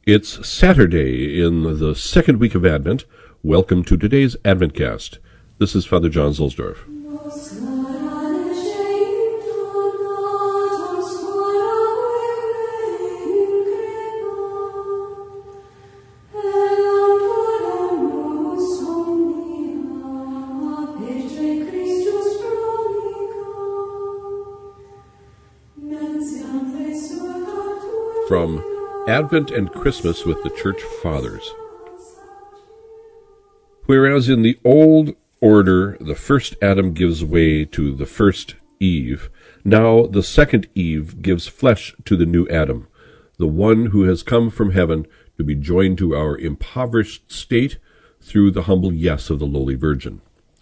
It's Saturday in the second week of Advent. Welcome to today's Adventcast. This is Father John Zuhlsdorf. From Advent and Christmas with the Church Fathers. Whereas in the old order the first Adam gives way to the first Eve, now the second Eve gives flesh to the new Adam, the one who has come from heaven to be joined to our impoverished state through the humble yes of the lowly Virgin.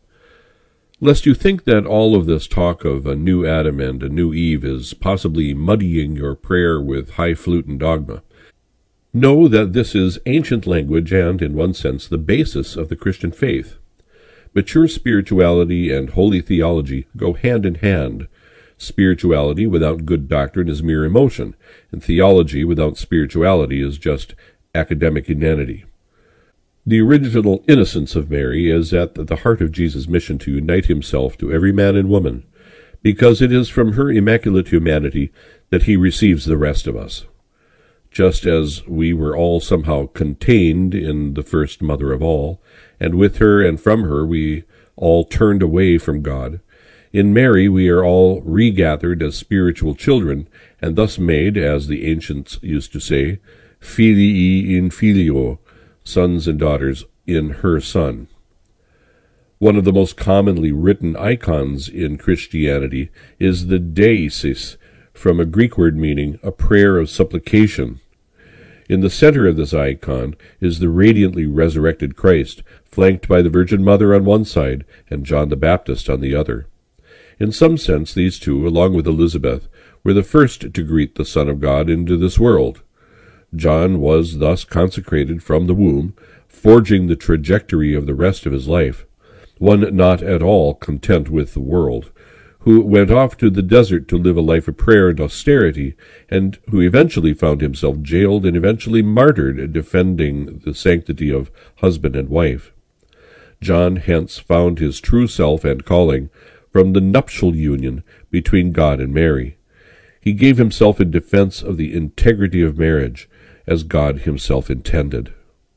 Lest you think that all of this talk of a new Adam and a new Eve is possibly muddying your prayer with highfalutin dogma, know that this is ancient language and, in one sense, the basis of the Christian faith. Mature spirituality and holy theology go hand in hand. Spirituality without good doctrine is mere emotion, and theology without spirituality is just academic inanity. The original innocence of Mary is at the heart of Jesus' mission to unite himself to every man and woman, because it is from her immaculate humanity that he receives the rest of us. Just as we were all somehow contained in the first mother of all, and with her and from her we all turned away from God, in Mary we are all regathered as spiritual children, and thus made, as the ancients used to say, filii in filio, sons and daughters in her Son. One of the most commonly written icons in Christianity is the Deesis, from a Greek word meaning a prayer of supplication. In the center of this icon is the radiantly resurrected Christ, flanked by the Virgin Mother on one side and John the Baptist on the other. In some sense, these two, along with Elizabeth, were the first to greet the Son of God into this world. John was thus consecrated from the womb, forging the trajectory of the rest of his life, one not at all content with the world, who went off to the desert to live a life of prayer and austerity, and who eventually found himself jailed and eventually martyred defending the sanctity of husband and wife. John hence found his true self and calling from the nuptial union between God and Mary. He gave himself in defense of the integrity of marriage, as God himself intended.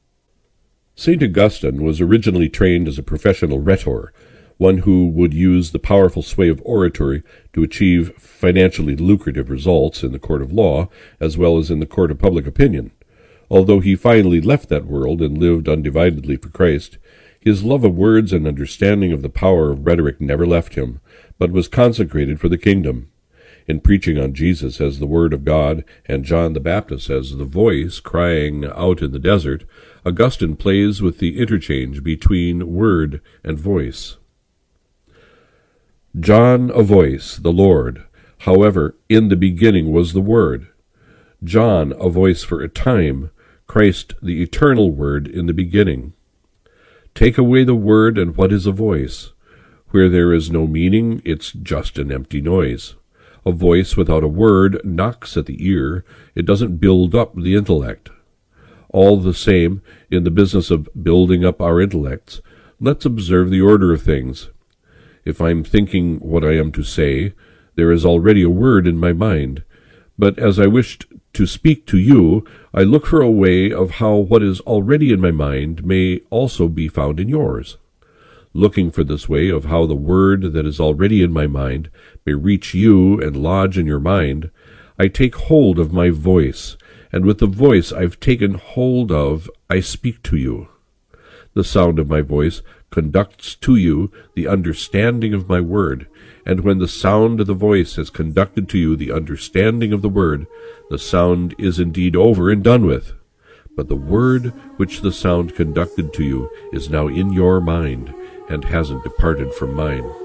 St. Augustine was originally trained as a professional rhetor, one who would use the powerful sway of oratory to achieve financially lucrative results in the court of law, as well as in the court of public opinion. Although he finally left that world and lived undividedly for Christ, his love of words and understanding of the power of rhetoric never left him, but was consecrated for the kingdom. In preaching on Jesus as the Word of God and John the Baptist as the voice crying out in the desert, Augustine plays with the interchange between word and voice. John a voice, the Lord. However, in the beginning was the Word. John a voice for a time, Christ the eternal Word in the beginning. Take away the word, and what is a voice? Where there is no meaning, it's just an empty noise. A voice without a word knocks at the ear. It doesn't build up the intellect. All the same, in the business of building up our intellects, let's observe the order of things. If I'm thinking what I am to say, there is already a word in my mind. But as I wished to speak to you, I look for a way of how what is already in my mind may also be found in yours. Looking for this way of how the word that is already in my mind may reach you and lodge in your mind, I take hold of my voice, and with the voice I've taken hold of, I speak to you. The sound of my voice conducts to you the understanding of my word, and when the sound of the voice has conducted to you the understanding of the word, the sound is indeed over and done with. But the word which the sound conducted to you is now in your mind, and hasn't departed from mine.